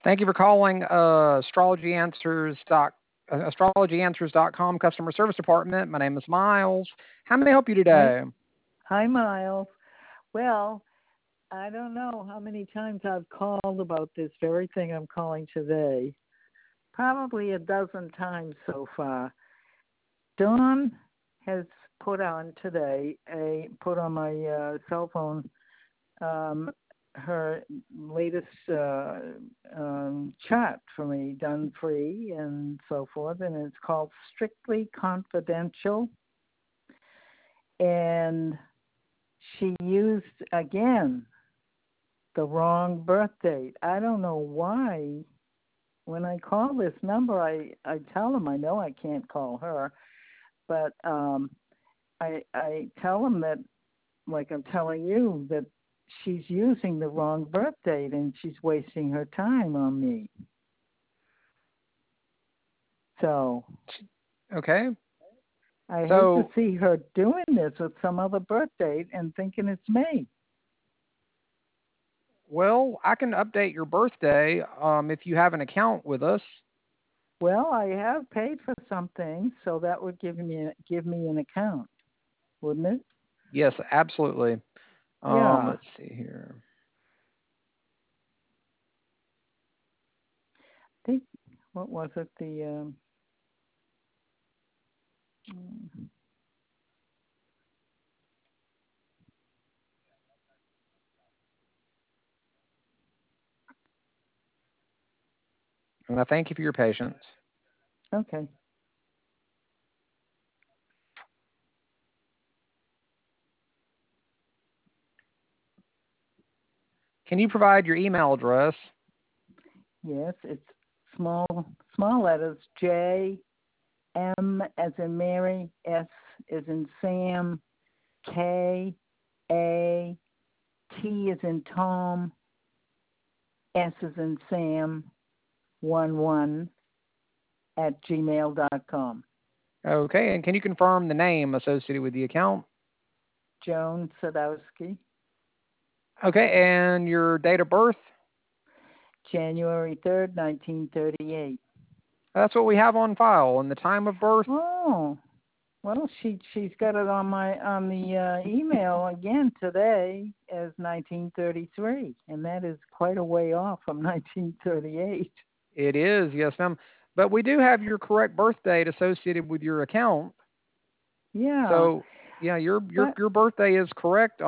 Thank you for calling astrologyanswers.com customer service department. My name is Miles. How may I help you Hi, today? hi, Miles. Well, I don't know how many times I've called about this very thing I'm calling today. Probably a dozen times so far. Dawn has put on my cell phone um, her latest chat for me, done free and so forth, and it's called Strictly Confidential. And she used again the wrong birth date. I don't know why. When I call this number, I tell them I know I can't call her, but I tell them that, like I'm telling you, that she's using the wrong birth date and she's wasting her time on me. So Okay. I hate to So, see her doing this with some other birth date and thinking it's me. well, I can update your birthday if you have an account with us. Well, I have paid for something, so that would give me an account, wouldn't it? Yes, absolutely. Yeah. Let's see here. I think what was it? Mm, And I thank you for your patience. okay. Can you provide your email address? Yes, it's small small letters J M as in Mary, S as in Sam, K A T as in Tom, S as in Sam, 11 at gmail.com. Okay, and can you confirm the name associated with the account? Joan Sadowski, Okay, and your date of birth? January 3rd, 1938. That's what we have on file. And the time of birth? Oh, well, she's got it on the email again today as 1933, and that is quite a way off from 1938. It is, yes, ma'am. But we do have your correct birth date associated with your account. Yeah, So, yeah, your your but your birthday is correct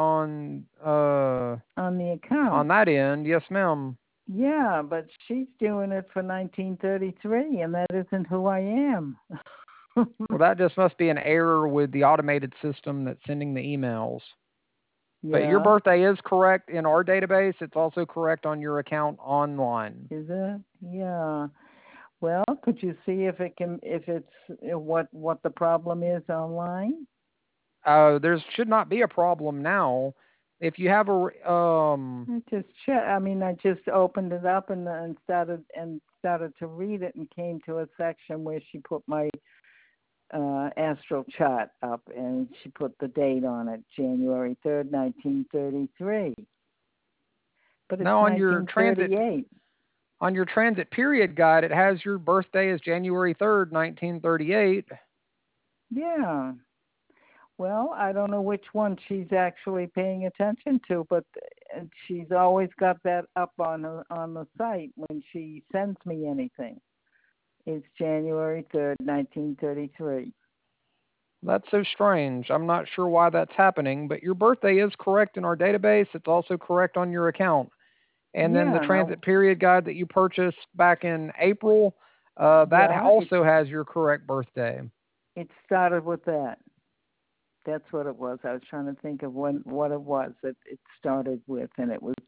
on the account. on that end. Yes, ma'am. Yeah, but she's doing it for 1933, and that isn't who I am. Well, that just must be an error with the automated system that's sending the emails. But your Yeah, birthday is correct in our database. It's also correct on your account online. is it? Yeah. Well, could you see if it's what the problem is online? There should not be a problem now. If you have I just check. I mean, I just opened it up and started to read it and came to a section where she put my astral chart up and she put the date on it, January 3rd, 1933. But it's now nineteen on your transit period guide, it has your birthday as January 3rd, 1938. Yeah. Well, I don't know which one she's actually paying attention to, but she's always got that up on the site when she sends me anything. It's January 3rd, 1933. That's so strange. I'm not sure why that's happening, but your birthday is correct in our database. It's also correct on your account. And then the Yeah, transit no, period guide that you purchased back in April, that yeah, also has your correct birthday. it started with that. That's what it was. I was trying to think of what it was that it started with, and it was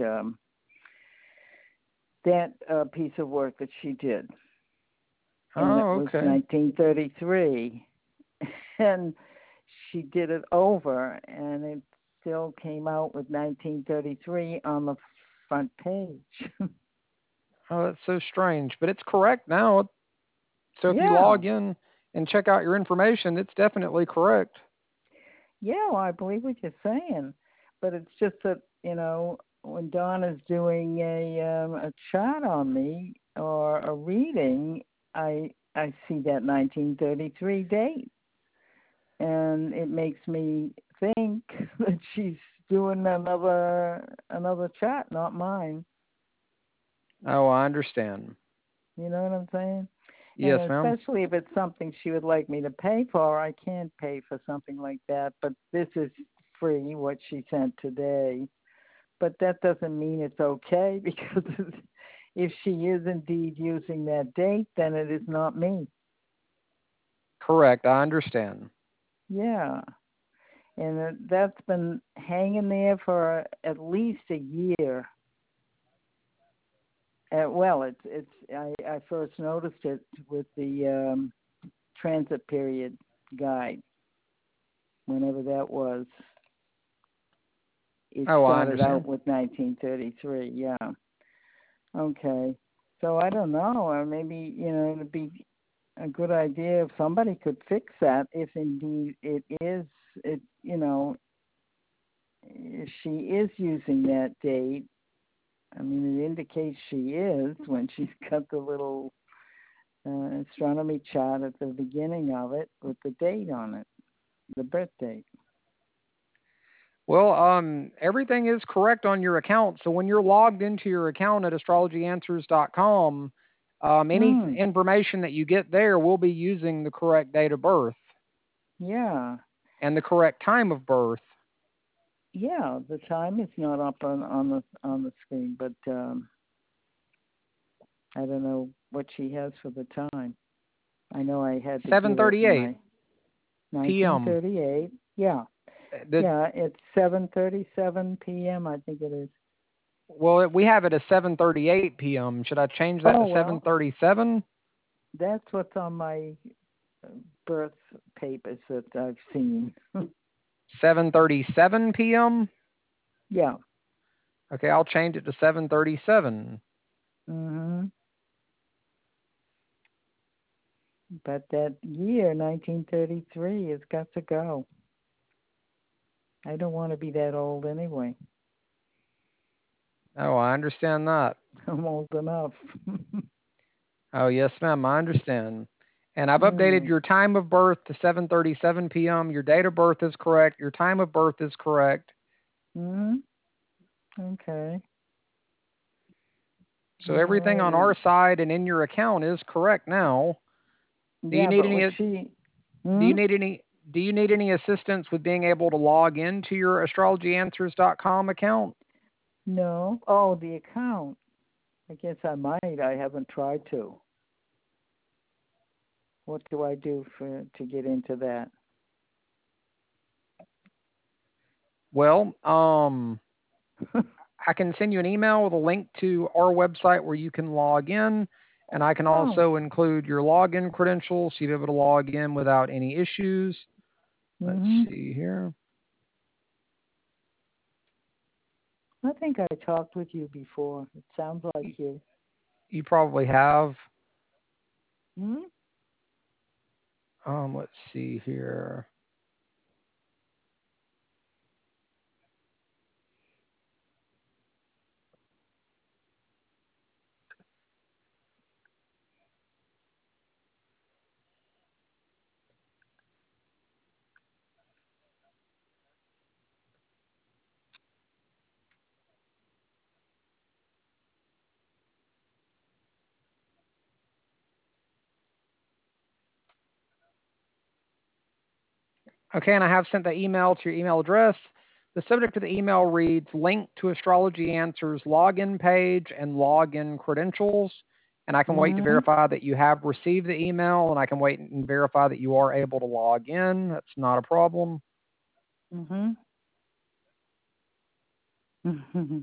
that piece of work that she did, and it Oh, was okay. 1933, and she did it over, and it still came out with 1933 on the front page. Oh, that's so strange, but it's correct now. So if you Yeah, log in and check out your information, it's definitely correct. yeah, well, I believe what you're saying, but it's just that when Donna's doing a chart on me or a reading, I see that 1933 date, and it makes me think that she's doing another chart, not mine. Oh, I understand. You know what I'm saying? Yes, And ma'am. especially if it's something she would like me to pay for, I can't pay for something like that. But this is free, what she sent today. But that doesn't mean it's okay because if she is indeed using that date, then it is not me. Correct. I understand. Yeah. And that's been hanging there for at least a year. Well, I first noticed it with the transit period guide, whenever that was. It Oh, I started out understand. with 1933. Yeah. Okay. So I don't know. Or maybe it'd be a good idea if somebody could fix that. If indeed it is, if she is using that date. I mean, it indicates she is when she's got the little astronomy chart at the beginning of it with the date on it, the birth date. Well, everything is correct on your account. So when you're logged into your account at astrologyanswers.com, any Hmm. information that you get there will be using the correct date of birth Yeah. and the correct time of birth. Yeah. The time is not up on the screen, but I don't know what she has for the time. I know I had to give it 7:38 my p.m. 1938. Yeah. The, Yeah, it's 7:37 p.m. I think it is. well, we have it as 7:38 p.m. Should I change that Oh to well, 7:37? that's what's on my birth papers that I've seen. 7:37 p.m. Yeah. Okay, I'll change it to 7:37. Mhm. But that year, 1933, has got to go. I don't want to be that old anyway. Oh, I understand that. I'm old enough. Oh, yes, ma'am, I understand. And I've updated mm. your time of birth to 7:37 p.m. Your date of birth is correct. Your time of birth is correct. Mhm. Okay. So everything on our Alrighty. side and in your account is correct now. Do you Yeah, need but any would she? do Hmm? you need any do you need any assistance with being able to log into your astrologyanswers.com account? No. Oh, the account. I guess I might. I haven't tried to. What do I do to get into that? Well, I can send you an email with a link to our website where you can log in, and I can Oh. also include your login credentials so you'll be able to log in without any issues. Let's Mhm. see here. I think I talked with you before. It sounds like Y- you. You probably have. Hmm? Let's see here. Okay, and I have sent the email to your email address. The subject of the email reads link to Astrology Answers login page and login credentials. And I can wait to Mhm. verify that you have received the email, and I can wait and verify that you are able to log in. That's not a problem. Mhm. Mhm.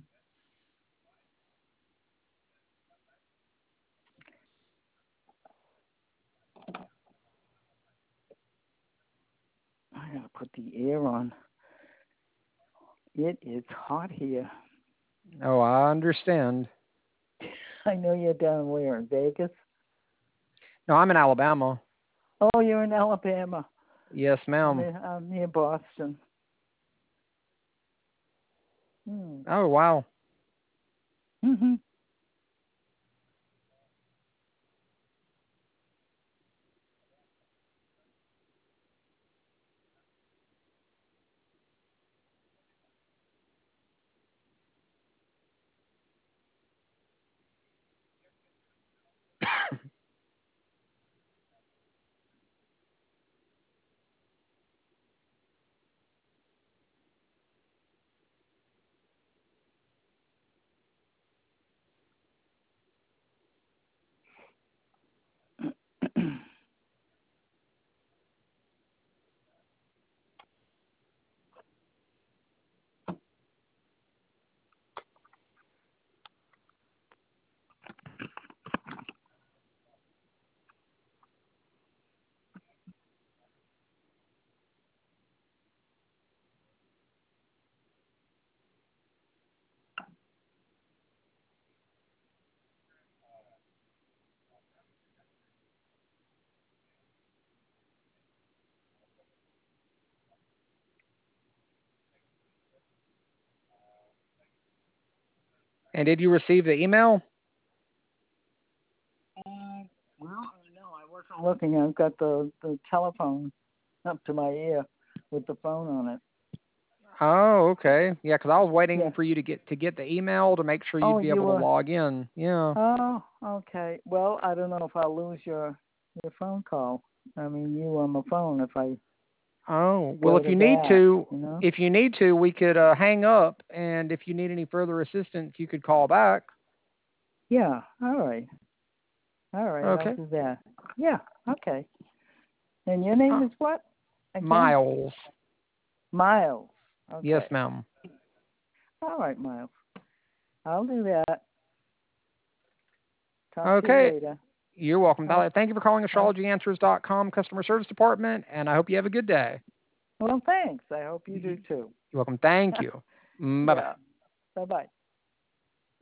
I gotta put the air on. It is hot here. Oh, I understand. I know you're down where in Vegas. No, I'm in Alabama. Oh, you're in Alabama. Yes, ma'am. I'm near Boston. Hmm. Oh, wow. Hmm. And did you receive the email? Well, no, I wasn't looking. I've got the telephone up to my ear with the phone on it. Oh, okay. Yeah, 'cause I was waiting Yeah. for you to get the email to make sure Oh, you'd be you able to were. log in. Yeah. Oh, okay. Well, I don't know if I'll lose your phone call. I mean, you on the phone if I Oh, well, go if to you need that, to, you know? we could hang up, and if you need any further assistance, you could call back. Yeah. All right. All right. I'll Okay. do that. Yeah. Okay. And your name Uh, is what again? Miles. Miles. Yes, Okay. ma'am. All right, Miles. I'll do that. Talk to you Okay. later. You're welcome. Oh, Thank you for calling oh. astrologyanswers.com customer service department, and I hope you have a good day. Well, thanks. I hope you do You're too. welcome. Thank you. Bye bye. Yeah. Bye bye.